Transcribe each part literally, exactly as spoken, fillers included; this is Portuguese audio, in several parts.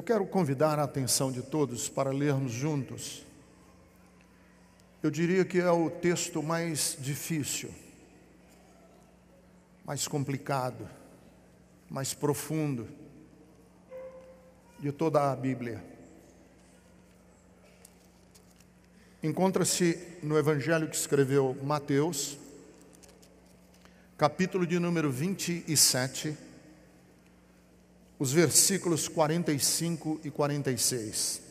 Eu quero convidar a atenção de todos para lermos juntos. Eu diria que é o texto mais difícil, mais complicado, mais profundo de toda a Bíblia. Encontra-se no Evangelho que escreveu Mateus, capítulo de número vinte e sete, os versículos quarenta e cinco e quarenta e seis.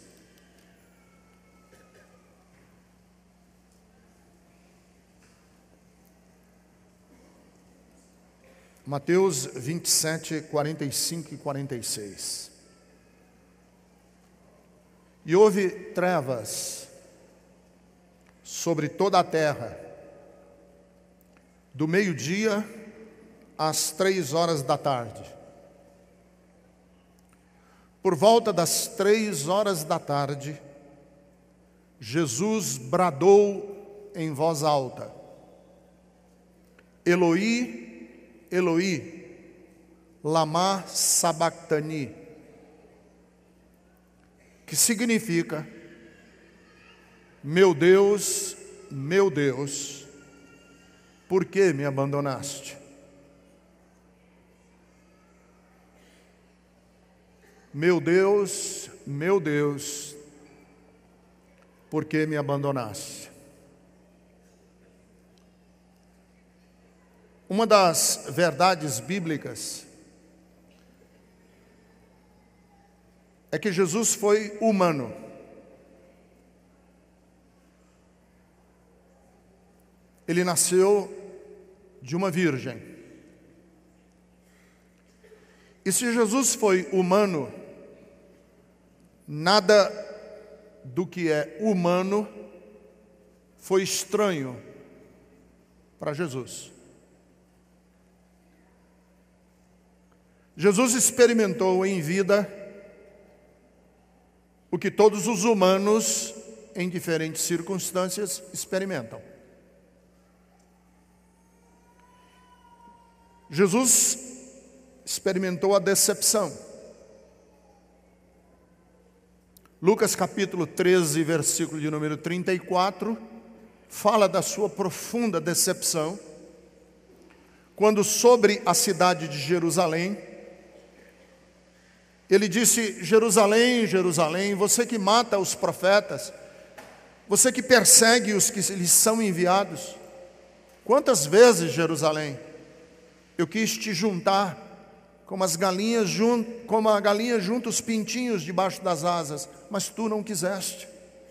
Mateus vinte e sete, quarenta e cinco e quarenta e seis. E houve trevas sobre toda a terra, do meio-dia às três horas da tarde. Por volta das três horas da tarde, Jesus bradou em voz alta: Eloi, Eloi, lama sabactani, que significa: meu Deus, meu Deus, por que me abandonaste? Meu Deus, meu Deus, por que me abandonaste? Uma das verdades bíblicas é que Jesus foi humano. Ele nasceu de uma virgem. E se Jesus foi humano, nada do que é humano foi estranho para Jesus. Jesus experimentou em vida o que todos os humanos, em diferentes circunstâncias, experimentam. Jesus experimentou a decepção. Lucas capítulo treze, versículo de número trinta e quatro, fala da sua profunda decepção, quando sobre a cidade de Jerusalém, ele disse: Jerusalém, Jerusalém, você que mata os profetas, você que persegue os que lhes são enviados, quantas vezes, Jerusalém, eu quis te juntar como as galinhas jun... como a galinha junta os pintinhos debaixo das asas, mas tu não quiseste.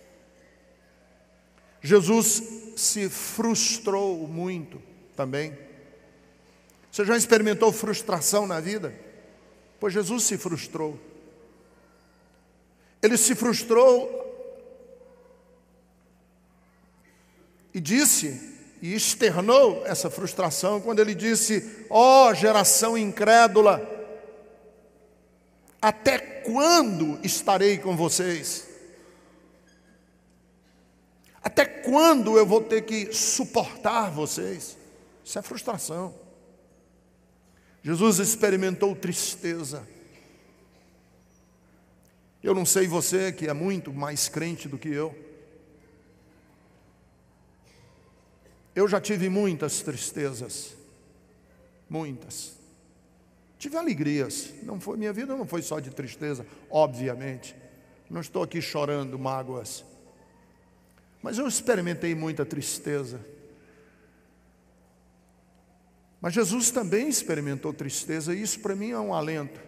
Jesus se frustrou muito também. Você já experimentou frustração na vida? Pois Jesus se frustrou. Ele se frustrou e disse, e externou essa frustração quando ele disse: ó geração incrédula, até quando estarei com vocês? Até quando eu vou ter que suportar vocês? Isso é frustração. Jesus experimentou tristeza. Eu não sei você, que é muito mais crente do que eu. Eu já tive muitas tristezas, muitas. Tive alegrias, não foi, minha vida não foi só de tristeza, obviamente. Não estou aqui chorando mágoas. Mas eu experimentei muita tristeza. Mas Jesus também experimentou tristeza, e isso para mim é um alento.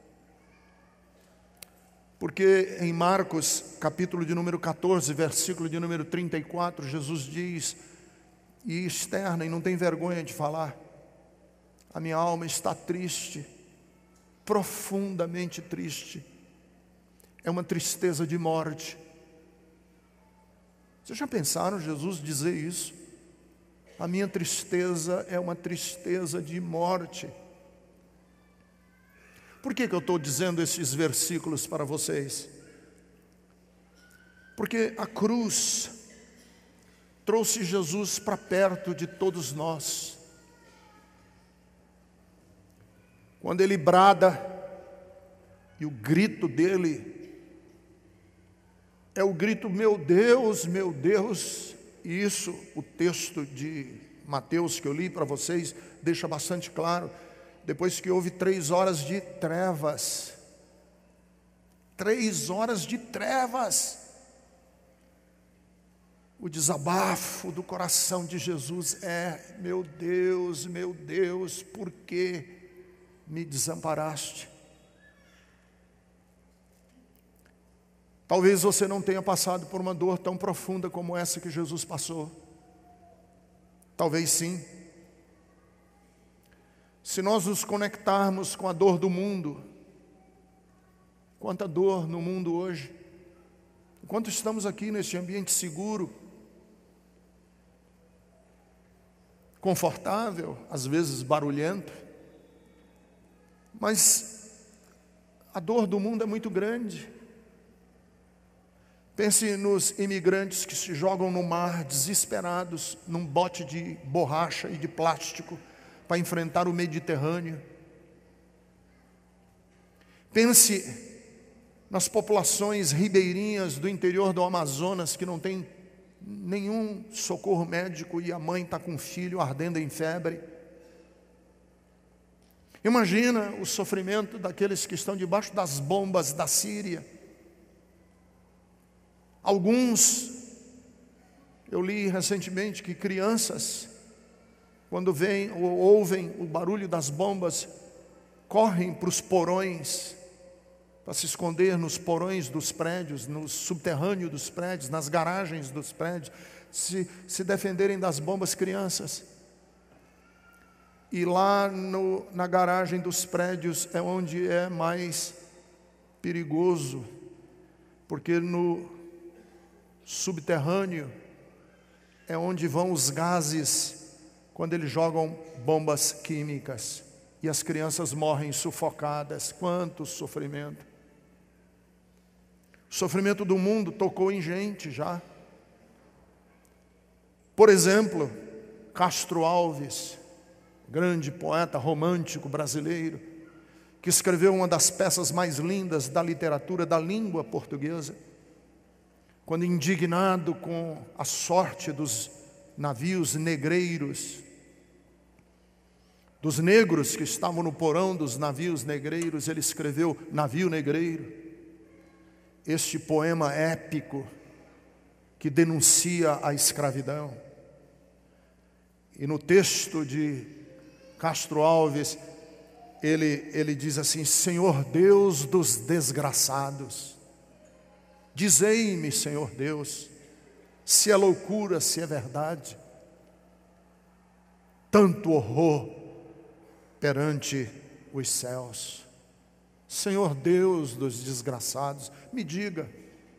Porque em Marcos, capítulo de número catorze, versículo de número trinta e quatro, Jesus diz, e externa, e não tem vergonha de falar: a minha alma está triste, profundamente triste. É uma tristeza de morte. Vocês já pensaram Jesus dizer isso? A minha tristeza é uma tristeza de morte. Por que que eu estou dizendo esses versículos para vocês? Porque a cruz trouxe Jesus para perto de todos nós. Quando ele brada: E o grito dele é o grito: meu Deus, meu Deus. E isso, o texto de Mateus que eu li para vocês deixa bastante claro. Depois que houve três horas de trevas, três horas de trevas, o desabafo do coração de Jesus é: meu Deus, meu Deus, por que me desamparaste? Talvez você não tenha passado por uma dor tão profunda como essa que Jesus passou. Talvez sim. Se nós nos conectarmos com a dor do mundo, quanta dor no mundo hoje. Enquanto estamos aqui neste ambiente seguro, confortável, às vezes barulhento, mas a dor do mundo é muito grande. Pense nos imigrantes que se jogam no mar desesperados, num bote de borracha e de plástico, para enfrentar o Mediterrâneo. Pense nas populações ribeirinhas do interior do Amazonas, que não tem nenhum socorro médico e a mãe está com o filho ardendo em febre. Imagina o sofrimento daqueles que estão debaixo das bombas da Síria. Alguns, eu li recentemente que crianças, quando veem ou ouvem o barulho das bombas, correm para os porões, para se esconder nos porões dos prédios, no subterrâneo dos prédios, nas garagens dos prédios, se, se defenderem das bombas. Crianças. E lá no, na garagem dos prédios é onde é mais perigoso, porque no subterrâneo é onde vão os gases quando eles jogam bombas químicas e as crianças morrem sufocadas. Quanto sofrimento! O sofrimento do mundo tocou em gente já. Por exemplo, Castro Alves, grande poeta romântico brasileiro, que escreveu uma das peças mais lindas da literatura da língua portuguesa, quando indignado com a sorte dos navios negreiros, dos negros que estavam no porão dos navios negreiros, ele escreveu Navio Negreiro, este poema épico que denuncia a escravidão. E no texto de Castro Alves, ele, ele diz assim: Senhor Deus dos desgraçados, dizei-me, Senhor Deus, se é loucura, se é verdade, tanto horror perante os céus. Senhor Deus dos desgraçados, me diga,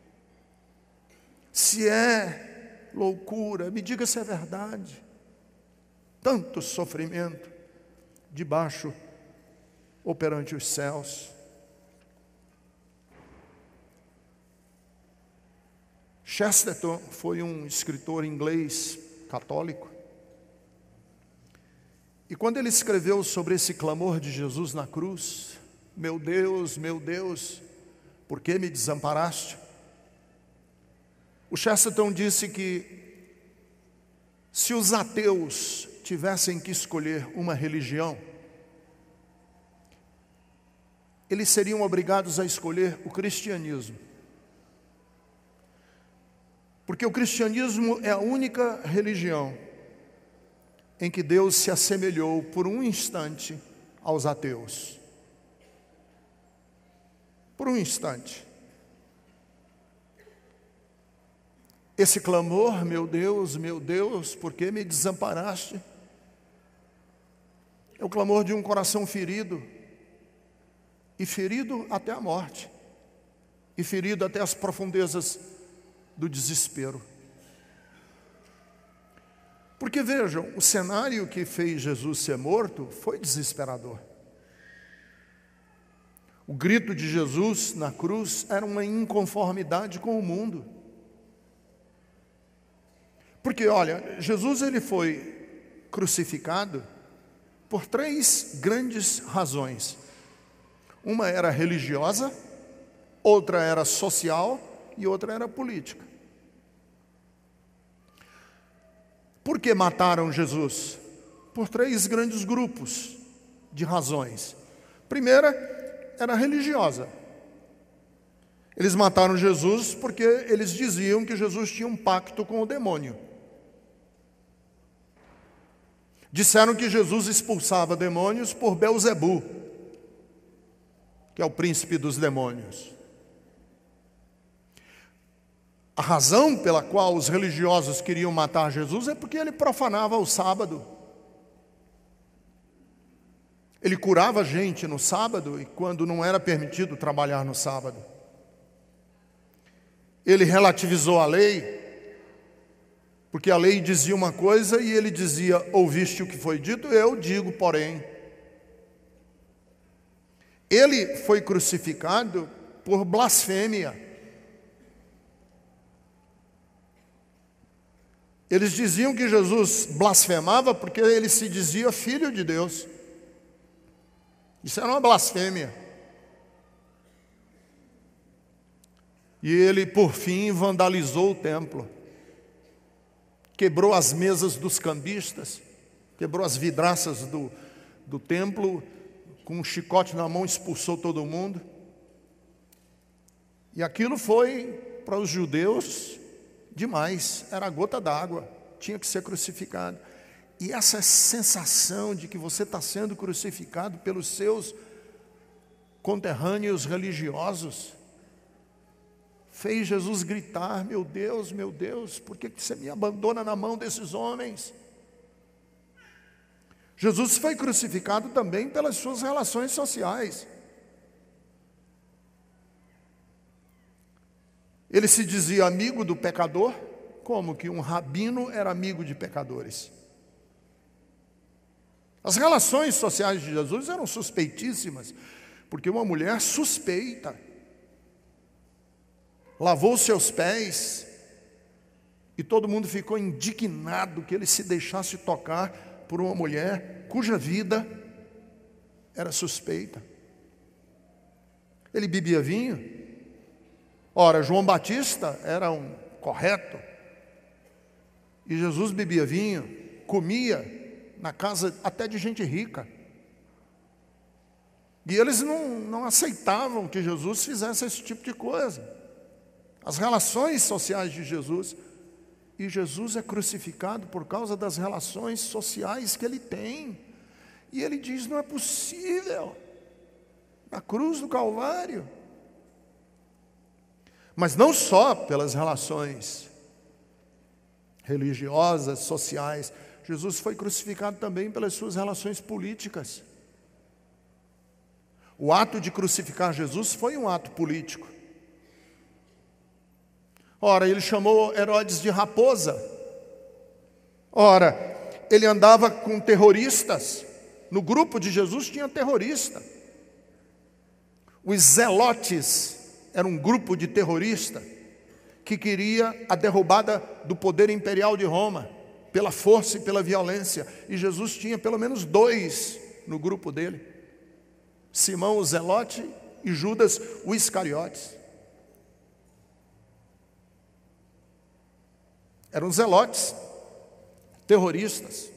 se é loucura, me diga se é verdade. Tanto sofrimento debaixo ou perante os céus. Chesterton foi um escritor inglês católico. E quando ele escreveu sobre esse clamor de Jesus na cruz: meu Deus, meu Deus, por que me desamparaste? O Chesterton disse que se os ateus tivessem que escolher uma religião, eles seriam obrigados a escolher o cristianismo. Porque o cristianismo é a única religião em que Deus se assemelhou por um instante aos ateus. Por um instante. Esse clamor: meu Deus, meu Deus, por que me desamparaste? É o clamor de um coração ferido, e ferido até a morte, e ferido até as profundezas do desespero. Porque vejam, o cenário que fez Jesus ser morto foi desesperador. O grito de Jesus na cruz era uma inconformidade com o mundo. Porque, olha, Jesus ele foi crucificado por três grandes razões. Uma era religiosa, outra era social e outra era política. Por que mataram Jesus? Por três grandes grupos de razões. Primeira era religiosa. Eles mataram Jesus porque eles diziam que Jesus tinha um pacto com o demônio. Disseram que Jesus expulsava demônios por Belzebu, que é o príncipe dos demônios. A razão pela qual os religiosos queriam matar Jesus é porque ele profanava o sábado. Ele curava gente no sábado e quando não era permitido trabalhar no sábado. Ele relativizou a lei, porque a lei dizia uma coisa e ele dizia: ouviste o que foi dito? Eu digo, porém. Ele foi crucificado por blasfêmia. Eles diziam que Jesus blasfemava porque ele se dizia filho de Deus. Isso era uma blasfêmia. E ele, por fim, vandalizou o templo. Quebrou as mesas dos cambistas, quebrou as vidraças do, do templo, com um chicote na mão expulsou todo mundo. E aquilo foi, para os judeus, demais, era a gota d'água, tinha que ser crucificado. E essa sensação de que você está sendo crucificado pelos seus conterrâneos religiosos fez Jesus gritar: meu Deus, meu Deus, por que você me abandona na mão desses homens? Jesus foi crucificado também pelas suas relações sociais. Ele se dizia amigo do pecador, como que um rabino era amigo de pecadores. As relações sociais de Jesus eram suspeitíssimas, porque uma mulher suspeita lavou seus pés e todo mundo ficou indignado que ele se deixasse tocar por uma mulher cuja vida era suspeita. Ele bebia vinho. Ora, João Batista era um correto, e Jesus bebia vinho, comia na casa até de gente rica. E eles não, não aceitavam que Jesus fizesse esse tipo de coisa. As relações sociais de Jesus, e Jesus é crucificado por causa das relações sociais que ele tem. E ele diz: não é possível, na cruz do Calvário. Mas não só pelas relações religiosas, sociais. Jesus foi crucificado também pelas suas relações políticas. O ato de crucificar Jesus foi um ato político. Ora, ele chamou Herodes de raposa. Ora, ele andava com terroristas. No grupo de Jesus tinha terrorista. Os zelotes era um grupo de terroristas que queria a derrubada do poder imperial de Roma, pela força e pela violência. E Jesus tinha pelo menos dois no grupo dele: Simão o Zelote e Judas o Iscariotes. Eram zelotes, terroristas.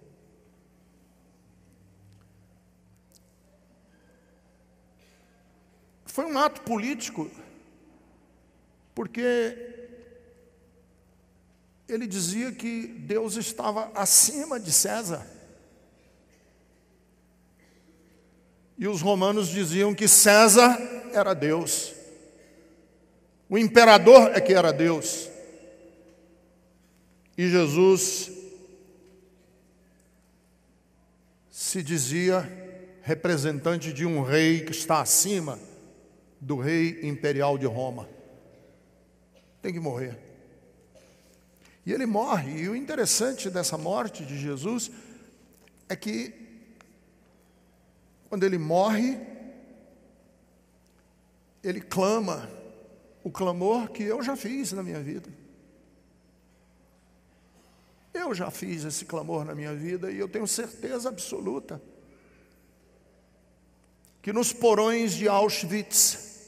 Foi um ato político, porque ele dizia que Deus estava acima de César. E os romanos diziam que César era Deus. O imperador é que era Deus. E Jesus se dizia representante de um rei que está acima do rei imperial de Roma. Tem que morrer. E ele morre. E o interessante dessa morte de Jesus é que quando ele morre, ele clama o clamor que eu já fiz na minha vida. Eu já fiz esse clamor na minha vida e eu tenho certeza absoluta que nos porões de Auschwitz,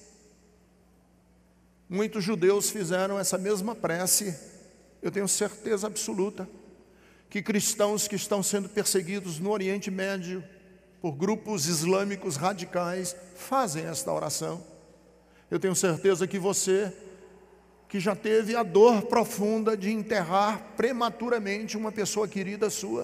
muitos judeus fizeram essa mesma prece. Eu tenho certeza absoluta que cristãos que estão sendo perseguidos no Oriente Médio por grupos islâmicos radicais fazem esta oração. Eu tenho certeza que você, que já teve a dor profunda de enterrar prematuramente uma pessoa querida sua,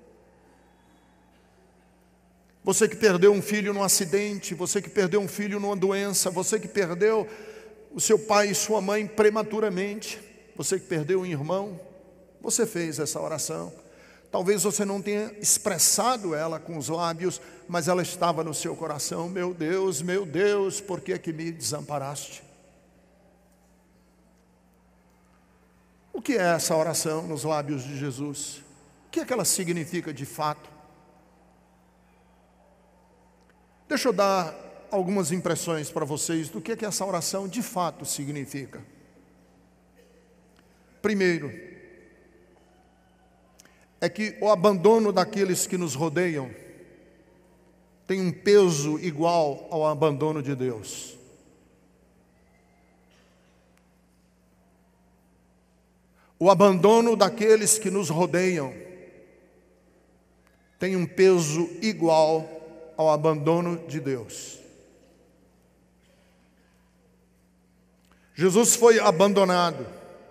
você que perdeu um filho num acidente, você que perdeu um filho numa doença, você que perdeu o seu pai e sua mãe prematuramente, você que perdeu um irmão, você fez essa oração. Talvez você não tenha expressado ela com os lábios, mas ela estava no seu coração. Meu Deus, meu Deus, por que é que me desamparaste? O que é essa oração nos lábios de Jesus? O que é que ela significa de fato? Deixa eu dar algumas impressões para vocês do que é que essa oração de fato significa. Primeiro, é que o abandono daqueles que nos rodeiam tem um peso igual ao abandono de Deus. O abandono daqueles que nos rodeiam tem um peso igual ao abandono de Deus. Jesus foi abandonado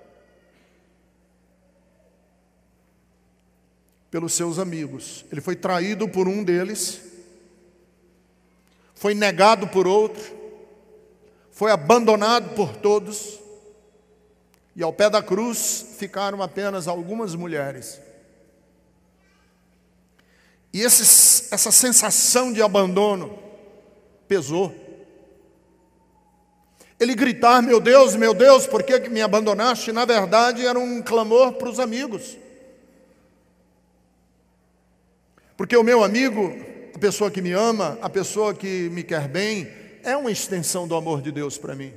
pelos seus amigos. Ele foi traído por um deles, foi negado por outro, foi abandonado por todos, e ao pé da cruz ficaram apenas algumas mulheres. E esse, essa sensação de abandono pesou. Ele gritar, meu Deus, meu Deus, por que me abandonaste? Na verdade era um clamor para os amigos. Porque o meu amigo, a pessoa que me ama, a pessoa que me quer bem, é uma extensão do amor de Deus para mim.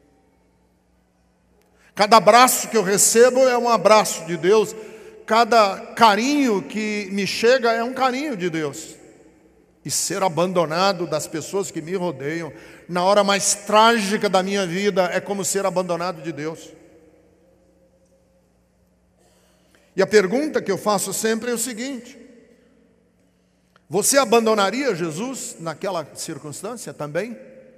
Cada abraço que eu recebo é um abraço de Deus. Cada carinho que me chega é um carinho de Deus. E ser abandonado das pessoas que me rodeiam, na hora mais trágica da minha vida, é como ser abandonado de Deus. E a pergunta que eu faço sempre é o seguinte: você abandonaria Jesus naquela circunstância também?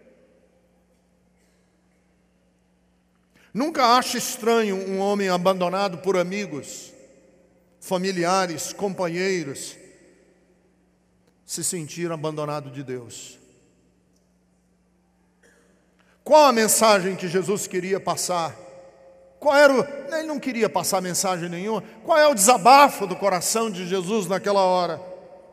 Nunca ache estranho um homem abandonado por amigos, familiares, companheiros, se sentir abandonado de Deus. Qual a mensagem que Jesus queria passar? Qual era o... Ele não queria passar mensagem nenhuma. Qual é o desabafo do coração de Jesus naquela hora?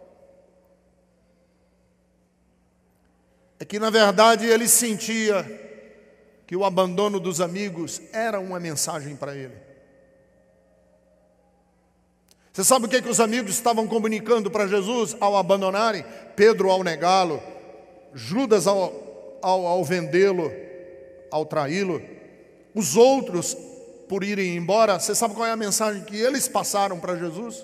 É que, na verdade, ele sentia que o abandono dos amigos era uma mensagem para ele. Você sabe o que, que os amigos estavam comunicando para Jesus ao abandonarem? Pedro ao negá-lo, Judas ao, ao, ao vendê-lo, ao traí-lo, os outros por irem embora. Você sabe qual é a mensagem que eles passaram para Jesus?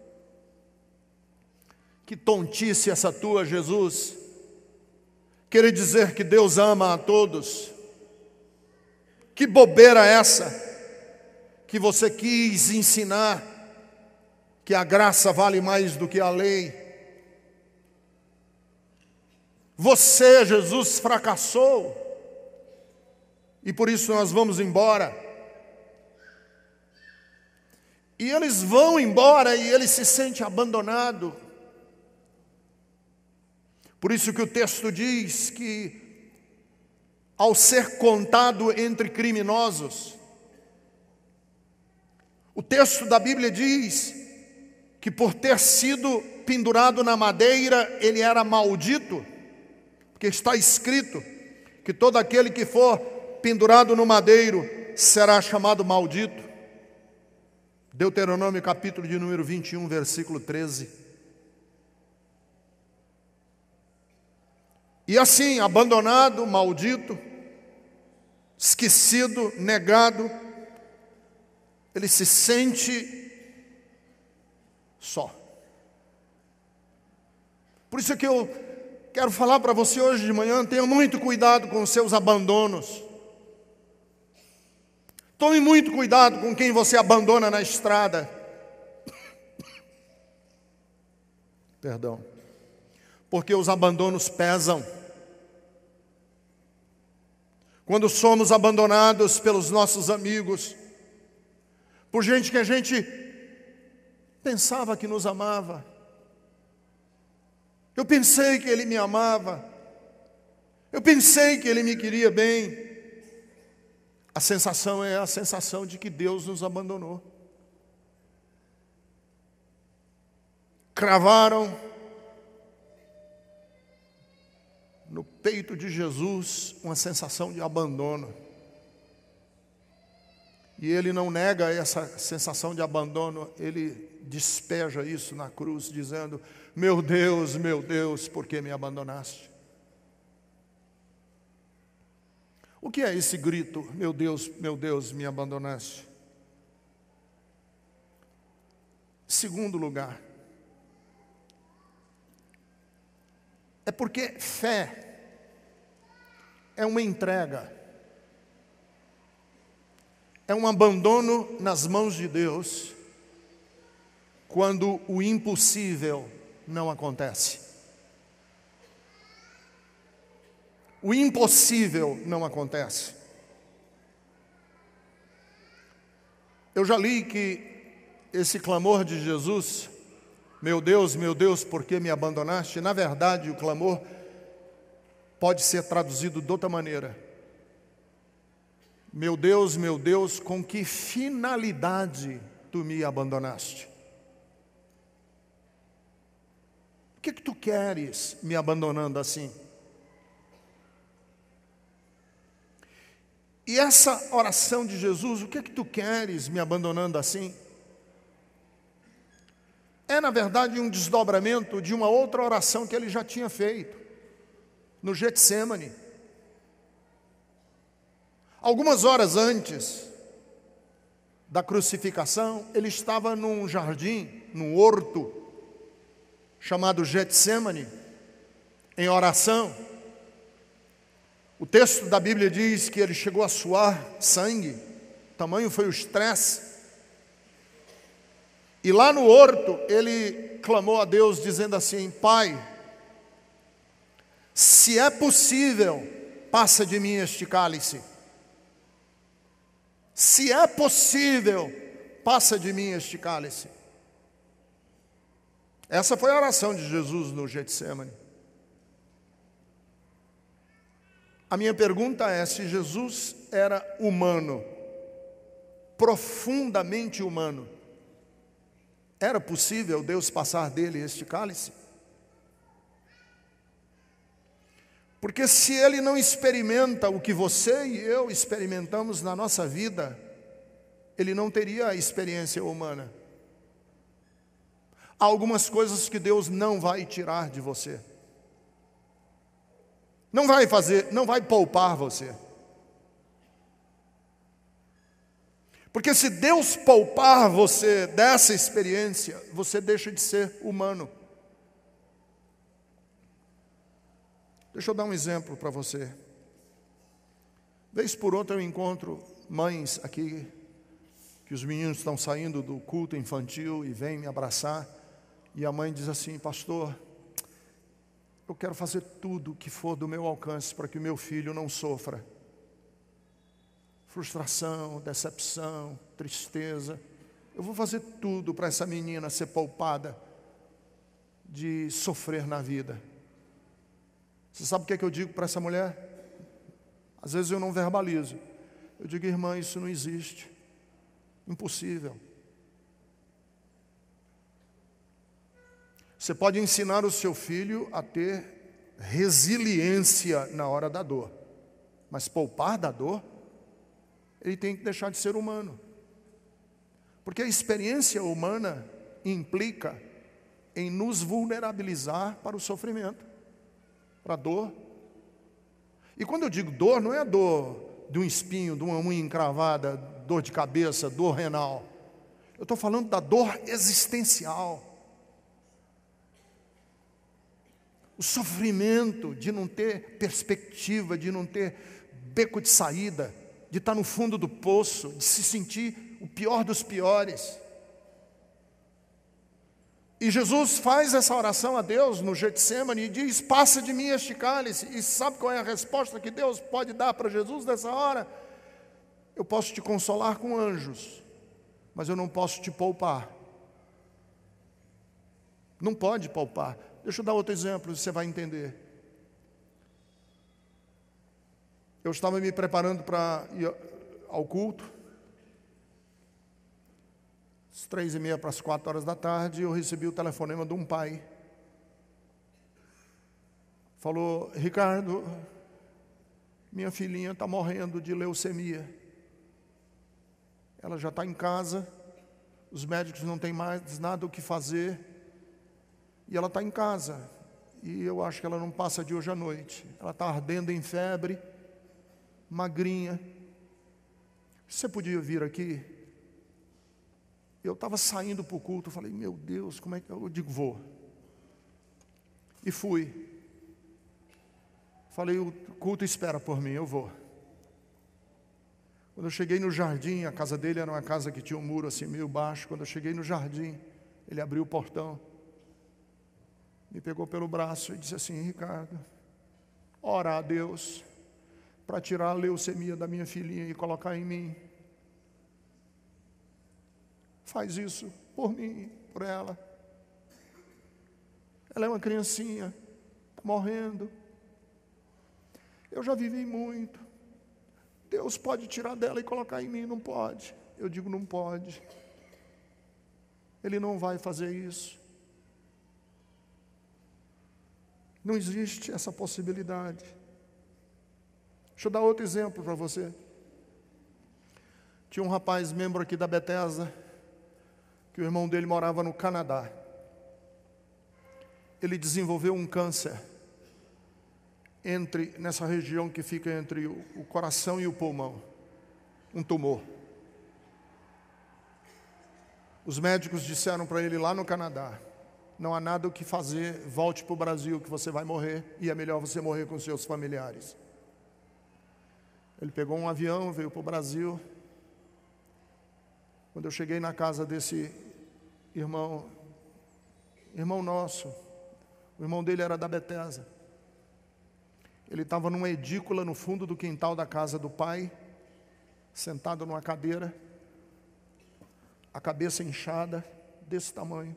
Que tontice essa tua, Jesus, querer dizer que Deus ama a todos. Que bobeira essa, que você quis ensinar que a graça vale mais do que a lei. Você, Jesus, fracassou, e por isso nós vamos embora. E eles vão embora e ele se sente abandonado. Por isso que o texto diz que, ao ser contado entre criminosos, o texto da Bíblia diz que por ter sido pendurado na madeira, ele era maldito, porque está escrito que todo aquele que for pendurado no madeiro será chamado maldito. Deuteronômio capítulo de número vinte e um, versículo treze. E assim, abandonado, maldito, esquecido, negado, ele se sente só. Por isso é que eu Quero falar para você hoje de manhã, tenha muito cuidado com os seus abandonos. Tome muito cuidado com quem você abandona na estrada. Perdão. Porque os abandonos pesam. Quando somos abandonados pelos nossos amigos, por gente que a gente pensava que nos amava. Eu pensei que ele me amava. Eu pensei que ele me queria bem. A sensação é a sensação de que Deus nos abandonou. Cravaram no peito de Jesus uma sensação de abandono. E ele não nega essa sensação de abandono, ele despeja isso na cruz, dizendo: meu Deus, meu Deus, por que me abandonaste? O que é esse grito, meu Deus, meu Deus, me abandonaste? Segundo lugar, é porque fé é uma entrega, é um abandono nas mãos de Deus, quando o impossível não acontece. O impossível não acontece. Eu já li que esse clamor de Jesus, meu Deus, meu Deus, por que me abandonaste? Na verdade, o clamor pode ser traduzido de outra maneira. Meu Deus, meu Deus, com que finalidade tu me abandonaste? O que que tu queres me abandonando assim? E essa oração de Jesus, o que que tu queres me abandonando assim? É, na verdade, um desdobramento de uma outra oração que ele já tinha feito, no Getsêmani. Algumas horas antes da crucificação, ele estava num jardim, num horto, chamado Getsêmani, em oração. O texto da Bíblia diz que ele chegou a suar sangue, tamanho foi o estresse. E lá no horto, ele clamou a Deus dizendo assim: Pai, se é possível, passa de mim este cálice. Se é possível, passa de mim este cálice. Essa foi a oração de Jesus no Getsêmani. A minha pergunta é: se Jesus era humano, profundamente humano, era possível Deus passar dele este cálice? Porque se ele não experimenta o que você e eu experimentamos na nossa vida, ele não teria a experiência humana. Há algumas coisas que Deus não vai tirar de você. Não vai fazer, não vai poupar você. Porque se Deus poupar você dessa experiência, você deixa de ser humano. Deixa eu dar um exemplo para você. Vez por outra eu encontro mães aqui, que os meninos estão saindo do culto infantil e vêm me abraçar, e a mãe diz assim: pastor, eu quero fazer tudo o que for do meu alcance para que o meu filho não sofra. Frustração, decepção, tristeza. Eu vou fazer tudo para essa menina ser poupada de sofrer na vida. Você sabe o que é que eu digo para essa mulher? Às vezes eu não verbalizo. Eu digo: irmã, isso não existe. Impossível. Você pode ensinar o seu filho a ter resiliência na hora da dor, mas poupar da dor, ele tem que deixar de ser humano. Porque a experiência humana implica em nos vulnerabilizar para o sofrimento, para a dor. E quando eu digo dor, não é a dor de um espinho, de uma unha encravada, dor de cabeça, dor renal. Eu estou falando da dor existencial. o sofrimento de não ter perspectiva, de não ter beco de saída, de estar no fundo do poço, de se sentir o pior dos piores. E Jesus faz essa oração a Deus no Getsêmani e diz: passa de mim este cálice. E sabe qual é a resposta que Deus pode dar para Jesus nessa hora? Eu posso te consolar com anjos, mas eu não posso te poupar. Não pode poupar. Deixa eu dar outro exemplo, você vai entender. Eu estava me preparando para ir ao culto, às três e meia para as quatro horas da tarde, eu recebi o telefonema de um pai. Falou: Ricardo, minha filhinha está morrendo de leucemia. Ela já está em casa, os médicos não têm mais nada o que fazer, e ela está em casa, e eu acho que ela não passa de hoje à noite. Ela está ardendo em febre, magrinha. Você podia vir aqui? Eu estava saindo para o culto, falei: meu Deus, como é que eu, eu digo, vou. E fui. Falei: o culto espera por mim, eu vou. Quando eu cheguei no jardim, a casa dele era uma casa que tinha um muro assim meio baixo. Quando eu cheguei no jardim, ele abriu o portão, me pegou pelo braço e disse assim: Ricardo, ora a Deus para tirar a leucemia da minha filhinha e colocar em mim. Faz isso por mim, por ela. Ela é uma criancinha, está morrendo. Eu já vivi muito. Deus pode tirar dela e colocar em mim? Não pode. Eu digo: não pode. Ele não vai fazer isso. Não existe essa possibilidade. Deixa eu dar outro exemplo para você. Tinha um rapaz, membro aqui da Bethesda, que o irmão dele morava no Canadá. Ele desenvolveu um câncer entre, nessa região que fica entre o, o coração e o pulmão, um tumor. Os médicos disseram para ele lá no Canadá: não há nada o que fazer, volte para o Brasil que você vai morrer, e é melhor você morrer com seus familiares. Ele pegou um avião, veio para o Brasil. Quando eu cheguei na casa desse irmão, irmão nosso, o irmão dele era da Bethesda. Ele estava numa edícula no fundo do quintal da casa do pai, sentado numa cadeira, a cabeça inchada, desse tamanho.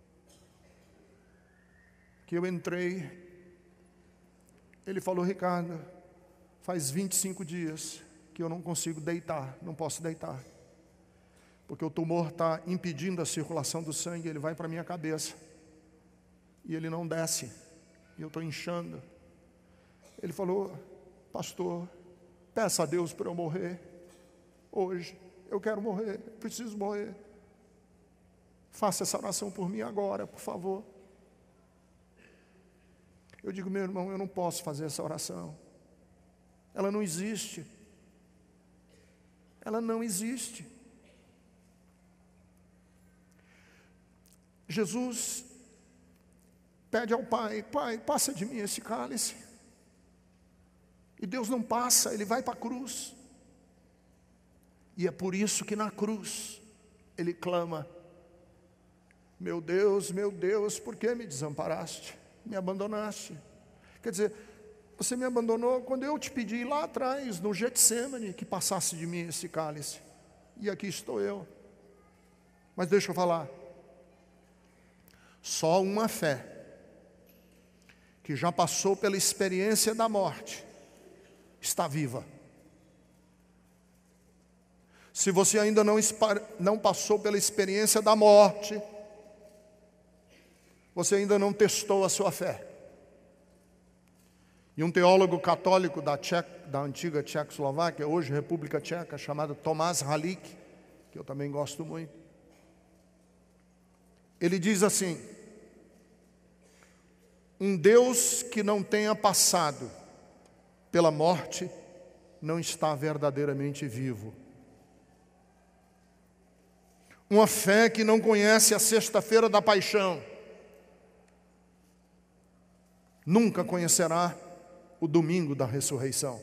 Que eu entrei, ele falou: Ricardo, faz vinte e cinco dias que eu não consigo deitar, não posso deitar, porque o tumor está impedindo a circulação do sangue, ele vai para a minha cabeça, e ele não desce, e eu estou inchando. Ele falou: pastor, peça a Deus para eu morrer, hoje, eu quero morrer, preciso morrer, faça essa oração por mim agora, por favor. Eu digo: meu irmão, eu não posso fazer essa oração, ela não existe, ela não existe. Jesus pede ao Pai: Pai, passa de mim esse cálice. E Deus não passa, Ele vai para a cruz. E é por isso que na cruz Ele clama: meu Deus, meu Deus, por que me desamparaste? Me abandonaste. Quer dizer, você me abandonou quando eu te pedi lá atrás, no Getsêmani, que passasse de mim esse cálice. E aqui estou eu. Mas deixa eu falar. Só uma fé que já passou pela experiência da morte está viva. Se você ainda não, não passou pela experiência da morte, você ainda não testou a sua fé. E um teólogo católico da, Tchec, da antiga Tchecoslováquia, hoje República Tcheca, chamado Tomás Halik, que eu também gosto muito, ele diz assim: um Deus que não tenha passado pela morte não está verdadeiramente vivo. Uma fé que não conhece a sexta-feira da paixão nunca conhecerá o domingo da ressurreição.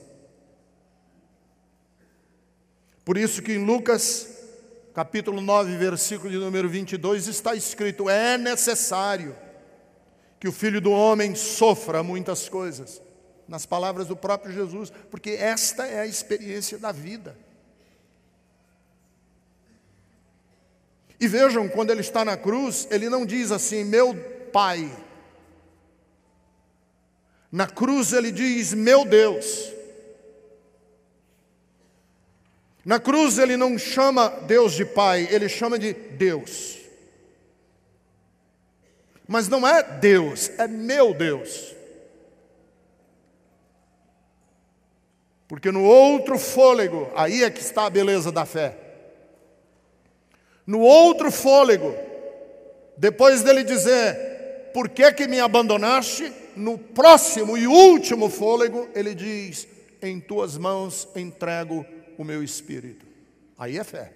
Por isso que em Lucas, capítulo nove, versículo de número vinte e dois, está escrito: é necessário que o Filho do Homem sofra muitas coisas, nas palavras do próprio Jesus, porque esta é a experiência da vida. E vejam, quando ele está na cruz, ele não diz assim, meu Pai. Na cruz ele diz, meu Deus. Na cruz ele não chama Deus de Pai, ele chama de Deus. Mas não é Deus, é meu Deus. Porque no outro fôlego, aí é que está a beleza da fé. No outro fôlego, depois dele dizer, por que que me abandonaste? No próximo e último fôlego, ele diz, em tuas mãos entrego o meu espírito. Aí é fé.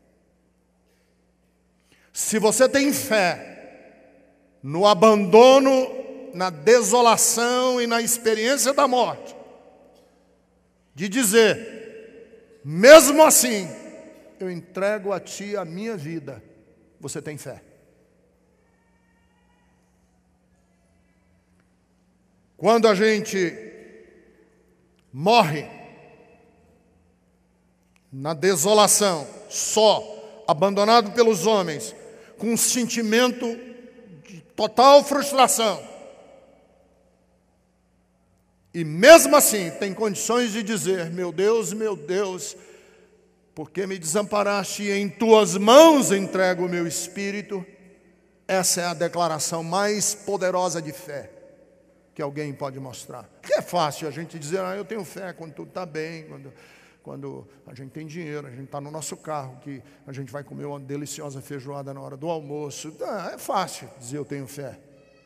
Se você tem fé no abandono, na desolação e na experiência da morte, de dizer, mesmo assim, eu entrego a ti a minha vida, você tem fé. Quando a gente morre na desolação, só, abandonado pelos homens, com um sentimento de total frustração, e mesmo assim tem condições de dizer, meu Deus, meu Deus, porque me desamparaste e em tuas mãos entrego o meu espírito. Essa é a declaração mais poderosa de fé que alguém pode mostrar. Que é fácil a gente dizer, ah, eu tenho fé quando tudo está bem, quando, quando a gente tem dinheiro, a gente está no nosso carro, que a gente vai comer uma deliciosa feijoada na hora do almoço. Ah, é fácil dizer eu tenho fé.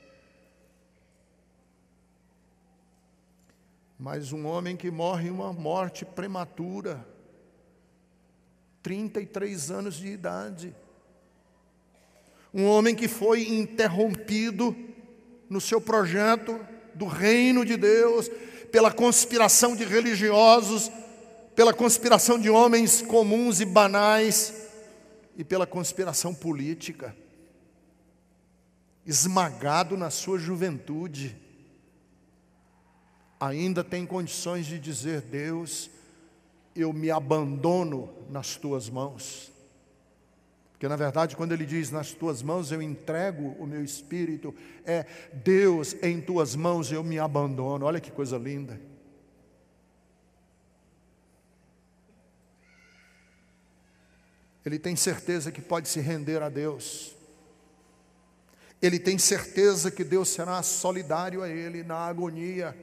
Mas um homem que morre uma morte prematura, trinta e três anos de idade. Um homem que foi interrompido no seu projeto do reino de Deus, pela conspiração de religiosos, pela conspiração de homens comuns e banais, e pela conspiração política. Esmagado na sua juventude, ainda tem condições de dizer, Deus, eu me abandono nas tuas mãos. Porque na verdade quando ele diz, nas tuas mãos eu entrego o meu espírito, é Deus, em tuas mãos eu me abandono. Olha que coisa linda. Ele tem certeza que pode se render a Deus. Ele tem certeza que Deus será solidário a ele na agonia.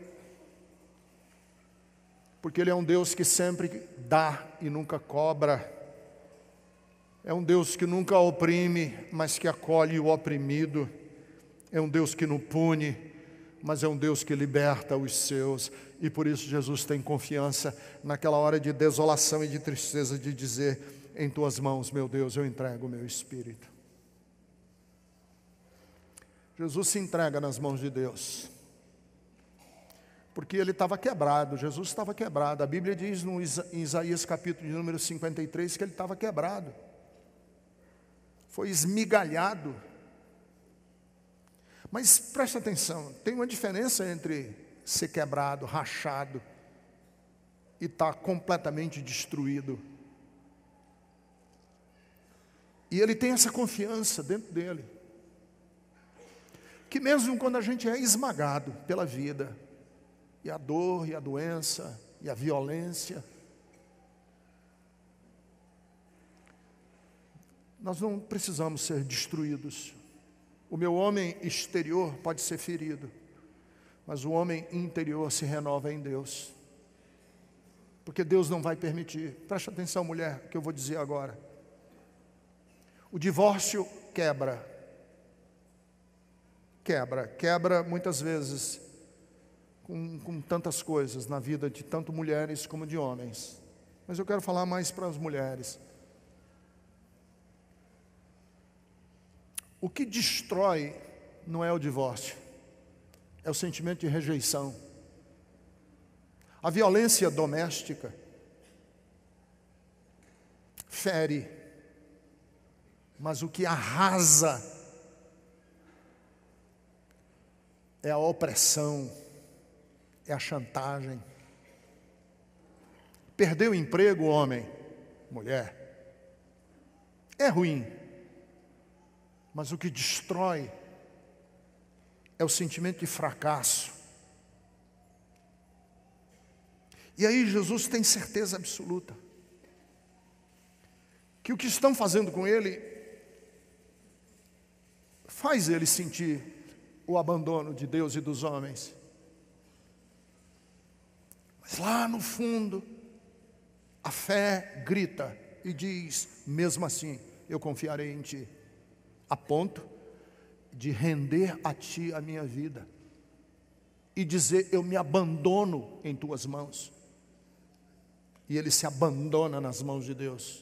Porque Ele é um Deus que sempre dá e nunca cobra. É um Deus que nunca oprime, mas que acolhe o oprimido. É um Deus que não pune, mas é um Deus que liberta os seus. E por isso Jesus tem confiança naquela hora de desolação e de tristeza de dizer, em tuas mãos, meu Deus, eu entrego o meu espírito. Jesus se entrega nas mãos de Deus. Porque ele estava quebrado, Jesus estava quebrado. A Bíblia diz no em Isaías capítulo de número cinquenta e três que ele estava quebrado. Foi esmigalhado. Mas preste atenção, tem uma diferença entre ser quebrado, rachado e estar completamente destruído. E ele tem essa confiança dentro dele. Que mesmo quando a gente é esmagado pela vida, e a dor, e a doença, e a violência, nós não precisamos ser destruídos. O meu homem exterior pode ser ferido, mas o homem interior se renova em Deus. Porque Deus não vai permitir. Preste atenção, mulher, que eu vou dizer agora. O divórcio quebra. Quebra, quebra muitas vezes Com, com tantas coisas na vida de tanto mulheres como de homens. Mas eu quero falar mais para as mulheres. O que destrói não é o divórcio, é o sentimento de rejeição. A violência doméstica fere, mas o que arrasa é a opressão, é a chantagem. Perdeu o emprego, homem, mulher, é ruim, mas o que destrói é o sentimento de fracasso. E aí Jesus tem certeza absoluta que o que estão fazendo com ele faz ele sentir o abandono de Deus e dos homens. Mas lá no fundo, a fé grita e diz: mesmo assim, eu confiarei em Ti, a ponto de render a Ti a minha vida e dizer: eu me abandono em Tuas mãos. E ele se abandona nas mãos de Deus.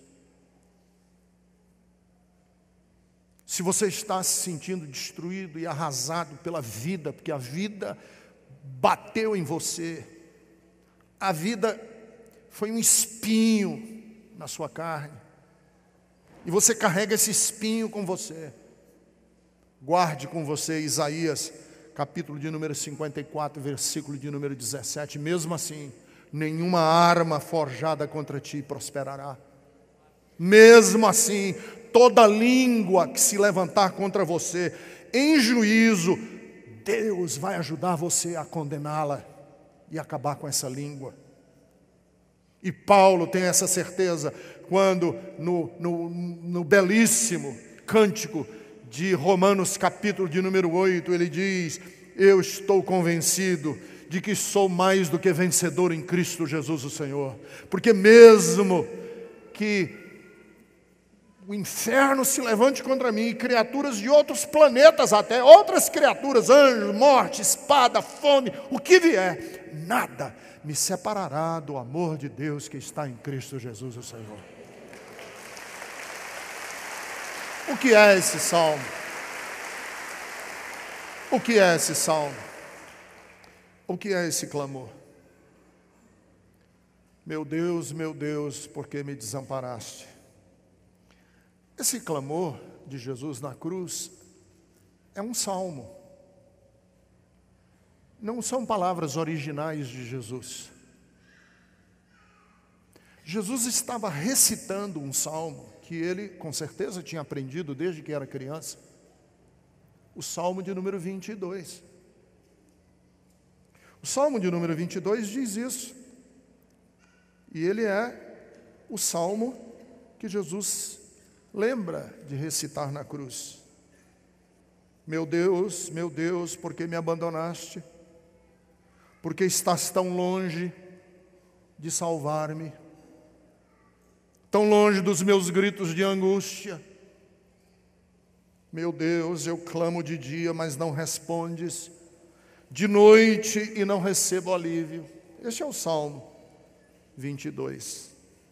Se você está se sentindo destruído e arrasado pela vida, porque a vida bateu em você, a vida foi um espinho na sua carne, e você carrega esse espinho com você, guarde com você Isaías, capítulo de número cinquenta e quatro, versículo de número dezessete, mesmo assim, nenhuma arma forjada contra ti prosperará. Mesmo assim, toda língua que se levantar contra você em juízo, Deus vai ajudar você a condená-la e acabar com essa língua. E Paulo tem essa certeza quando no, no, no belíssimo cântico de Romanos capítulo de número oito, ele diz: eu estou convencido de que sou mais do que vencedor em Cristo Jesus o Senhor, porque mesmo que o inferno se levante contra mim, e criaturas de outros planetas até, outras criaturas, anjos, morte, espada, fome, o que vier, nada me separará do amor de Deus que está em Cristo Jesus o Senhor. O que é esse salmo? O que é esse salmo? O que é esse clamor? Meu Deus, meu Deus, por que me desamparaste? Esse clamor de Jesus na cruz é um salmo. Não são palavras originais de Jesus. Jesus estava recitando um salmo que ele, com certeza, tinha aprendido desde que era criança. O salmo de número vinte e dois. O salmo de número vinte e dois diz isso. E ele é o salmo que Jesus lembra de recitar na cruz. Meu Deus, meu Deus, por que me abandonaste? Porque estás tão longe de salvar-me, tão longe dos meus gritos de angústia. Meu Deus, eu clamo de dia, mas não respondes, de noite e não recebo alívio. Este é o Salmo vinte e dois.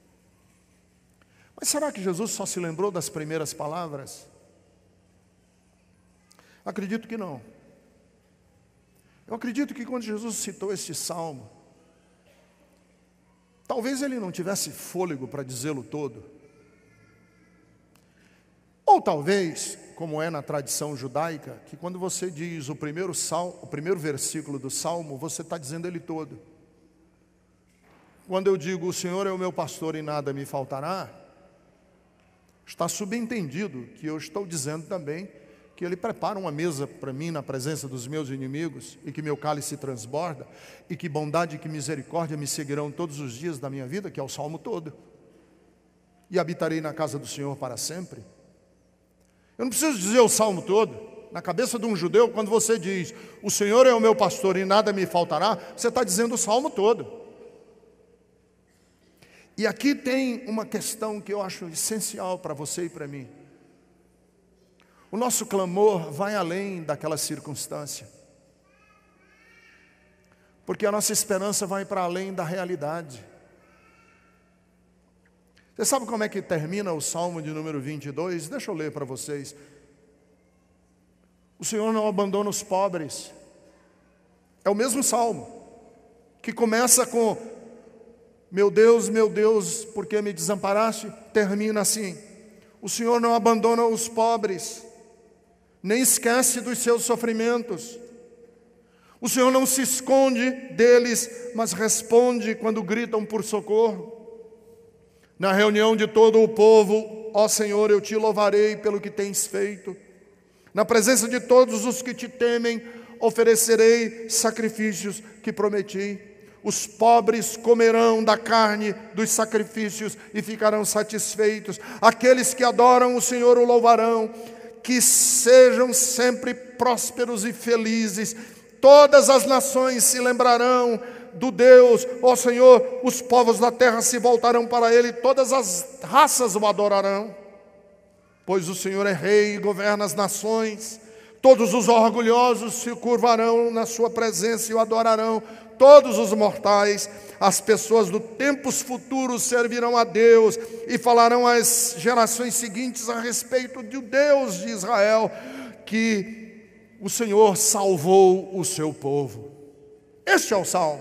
Mas será que Jesus só se lembrou das primeiras palavras? Acredito que não. Eu acredito que quando Jesus citou este salmo, talvez ele não tivesse fôlego para dizê-lo todo. Ou talvez, como é na tradição judaica, que quando você diz o primeiro, sal, o primeiro versículo do salmo, você está dizendo ele todo. Quando eu digo, o Senhor é o meu pastor e nada me faltará, está subentendido que eu estou dizendo também que Ele prepara uma mesa para mim na presença dos meus inimigos, e que meu cálice transborda, e que bondade e que misericórdia me seguirão todos os dias da minha vida, que é o salmo todo. E habitarei na casa do Senhor para sempre. Eu não preciso dizer o salmo todo. Na cabeça de um judeu, quando você diz, o Senhor é o meu pastor e nada me faltará, você está dizendo o salmo todo. E aqui tem uma questão que eu acho essencial para você e para mim. O nosso clamor vai além daquela circunstância, porque a nossa esperança vai para além da realidade. Você sabe como é que termina o Salmo de número vinte e dois? Deixa eu ler para vocês. O Senhor não abandona os pobres, É o mesmo salmo, que começa com: meu Deus, meu Deus, por que me desamparaste? Termina assim: o Senhor não abandona os pobres, nem esquece dos seus sofrimentos. O Senhor não se esconde deles, mas responde quando gritam por socorro. Na reunião de todo o povo, ó Senhor, eu te louvarei pelo que tens feito. Na presença de todos os que te temem, oferecerei sacrifícios que prometi. Os pobres comerão da carne dos sacrifícios e ficarão satisfeitos. Aqueles que adoram o Senhor o louvarão. Que sejam sempre prósperos e felizes. Todas as nações se lembrarão do Deus, ó Senhor, os povos da terra se voltarão para Ele, todas as raças o adorarão. Pois o Senhor é rei e governa as nações. Todos os orgulhosos se curvarão na sua presença e o adorarão. Todos os mortais, as pessoas do tempos futuros servirão a Deus e falarão às gerações seguintes a respeito do Deus de Israel, que o Senhor salvou o seu povo. Este é o salmo.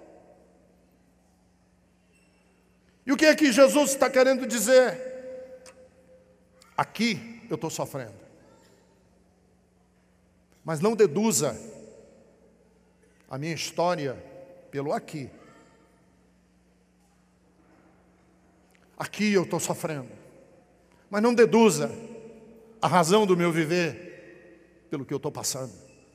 E o que é que Jesus está querendo dizer? Aqui eu estou sofrendo. Mas não deduza a minha história pelo aqui. Aqui eu estou sofrendo. Mas não deduza a razão do meu viver pelo que eu estou passando.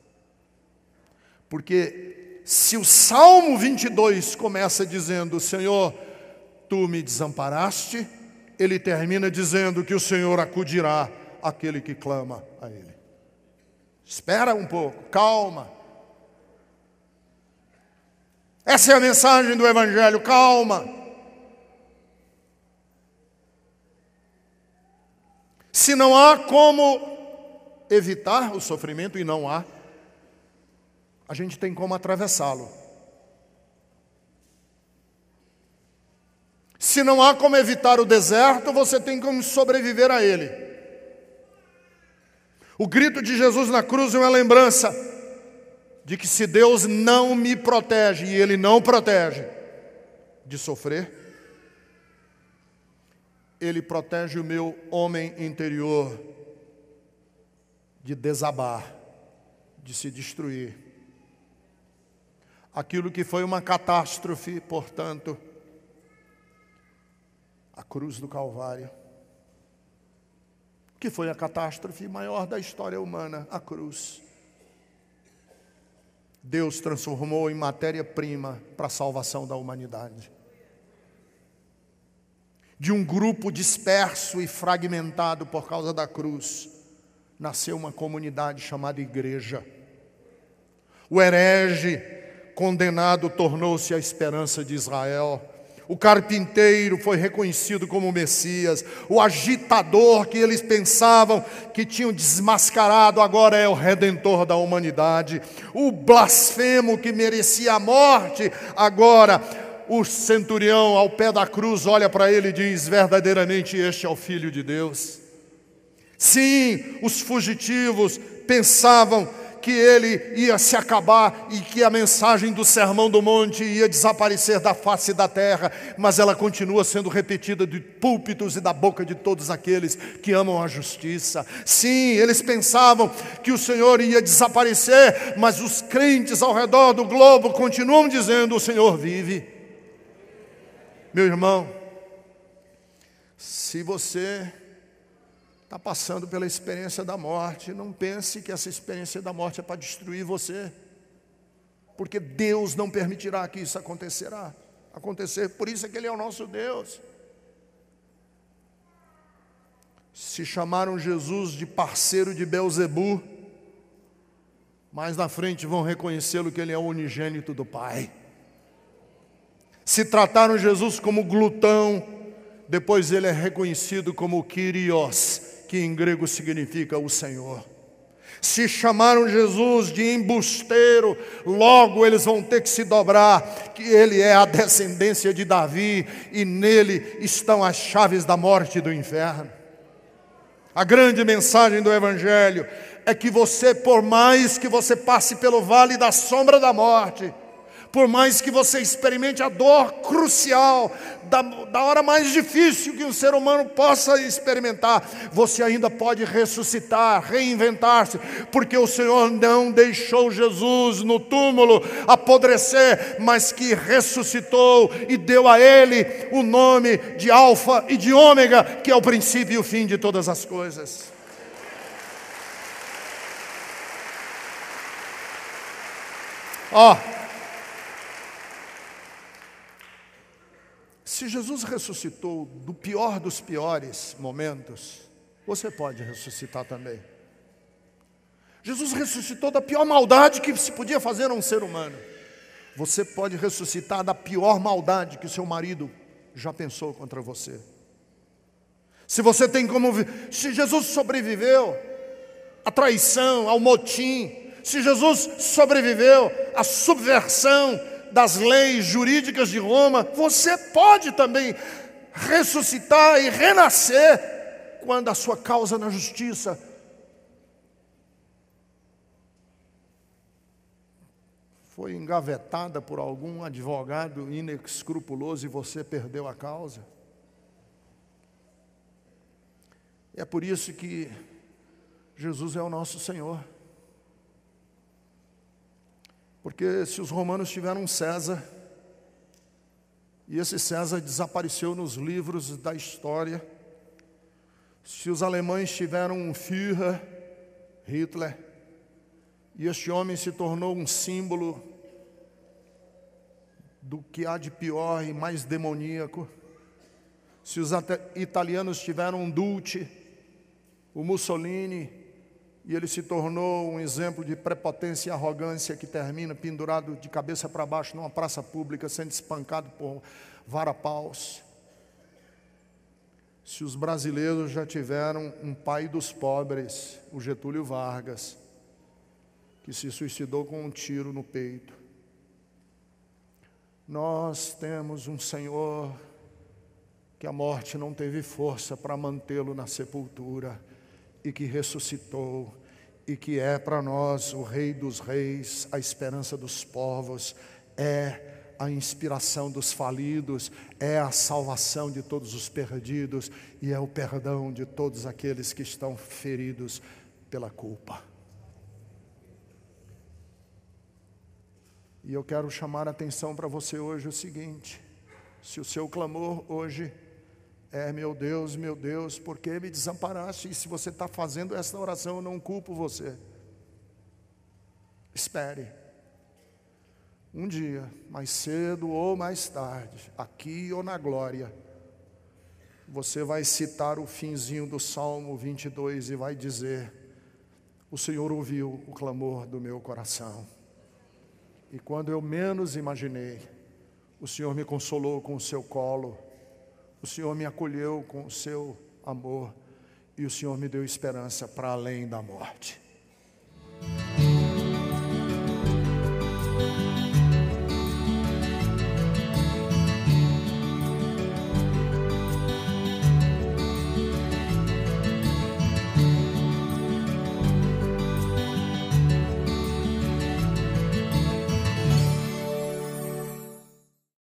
Porque se o Salmo vinte e dois começa dizendo: Senhor, tu me desamparaste, ele termina dizendo que o Senhor acudirá àquele que clama a Ele. Espera um pouco, calma. Essa é a mensagem do Evangelho, calma. Se não há como evitar o sofrimento, e não há, a gente tem como atravessá-lo. Se não há como evitar o deserto, você tem como sobreviver a ele. O grito de Jesus na cruz é uma lembrança de que se Deus não me protege, e Ele não protege de sofrer, Ele protege o meu homem interior de desabar, de se destruir. Aquilo que foi uma catástrofe, portanto, a cruz do Calvário, que foi a catástrofe maior da história humana, a cruz. Deus transformou em matéria-prima para a salvação da humanidade. De um grupo disperso e fragmentado por causa da cruz, nasceu uma comunidade chamada igreja. O herege condenado tornou-se a esperança de Israel. O carpinteiro foi reconhecido como Messias. O agitador que eles pensavam que tinham desmascarado agora é o Redentor da humanidade. O blasfemo que merecia a morte, agora o centurião ao pé da cruz olha para ele e diz: verdadeiramente este é o Filho de Deus. Sim, os fugitivos pensavam que ele ia se acabar e que a mensagem do Sermão do Monte ia desaparecer da face da terra, mas ela continua sendo repetida de púlpitos e da boca de todos aqueles que amam a justiça. Sim, eles pensavam que o Senhor ia desaparecer, mas os crentes ao redor do globo continuam dizendo: o Senhor vive. Meu irmão, se você está passando pela experiência da morte, não pense que essa experiência da morte é para destruir você, porque Deus não permitirá que isso acontecerá, acontecer, por isso é que Ele é o nosso Deus. Se chamaram Jesus de parceiro de Belzebu, mais na frente vão reconhecê-lo que Ele é o unigênito do Pai. Se trataram Jesus como glutão, depois Ele é reconhecido como Kyrios, que em grego significa o Senhor. Se chamaram Jesus de embusteiro, logo eles vão ter que se dobrar, que Ele é a descendência de Davi, e nele estão as chaves da morte e do inferno. A grande mensagem do Evangelho é que você, por mais que você passe pelo vale da sombra da morte, por mais que você experimente a dor crucial, da, da hora mais difícil que um ser humano possa experimentar, você ainda pode ressuscitar, reinventar-se, porque o Senhor não deixou Jesus no túmulo apodrecer, mas que ressuscitou e deu a Ele o nome de Alfa e de Ômega, que é o princípio e o fim de todas as coisas. Ó, oh, se Jesus ressuscitou do pior dos piores momentos, você pode ressuscitar também. Jesus ressuscitou da pior maldade que se podia fazer a um ser humano. Você pode ressuscitar da pior maldade que o seu marido já pensou contra você. Se você tem como... Se Jesus sobreviveu à traição, ao motim, se Jesus sobreviveu à subversão das leis jurídicas de Roma, você pode também ressuscitar e renascer quando a sua causa na justiça foi engavetada por algum advogado inescrupuloso e você perdeu a causa. É por isso que Jesus é o nosso Senhor. Porque se os romanos tiveram um César, e esse César desapareceu nos livros da história, se os alemães tiveram um Führer, Hitler, e este homem se tornou um símbolo do que há de pior e mais demoníaco, se os italianos tiveram um Duce, o Mussolini, e ele se tornou um exemplo de prepotência e arrogância que termina pendurado de cabeça para baixo numa praça pública, sendo espancado por vara-paus. Se os brasileiros já tiveram um pai dos pobres, o Getúlio Vargas, que se suicidou com um tiro no peito. Nós temos um Senhor que a morte não teve força para mantê-lo na sepultura, e que ressuscitou, e que é para nós o Rei dos Reis, a esperança dos povos, é a inspiração dos falidos, é a salvação de todos os perdidos, e é o perdão de todos aqueles que estão feridos pela culpa. E eu quero chamar a atenção para você hoje o seguinte: se o seu clamor hoje é, meu Deus, meu Deus, por que me desamparaste? E se você está fazendo essa oração, eu não culpo você. Espere. Um dia, mais cedo ou mais tarde, aqui ou na glória, você vai citar o finzinho do Salmo vinte e dois e vai dizer: o Senhor ouviu o clamor do meu coração. E quando eu menos imaginei, o Senhor me consolou com o seu colo, o Senhor me acolheu com o seu amor, e o Senhor me deu esperança para além da morte.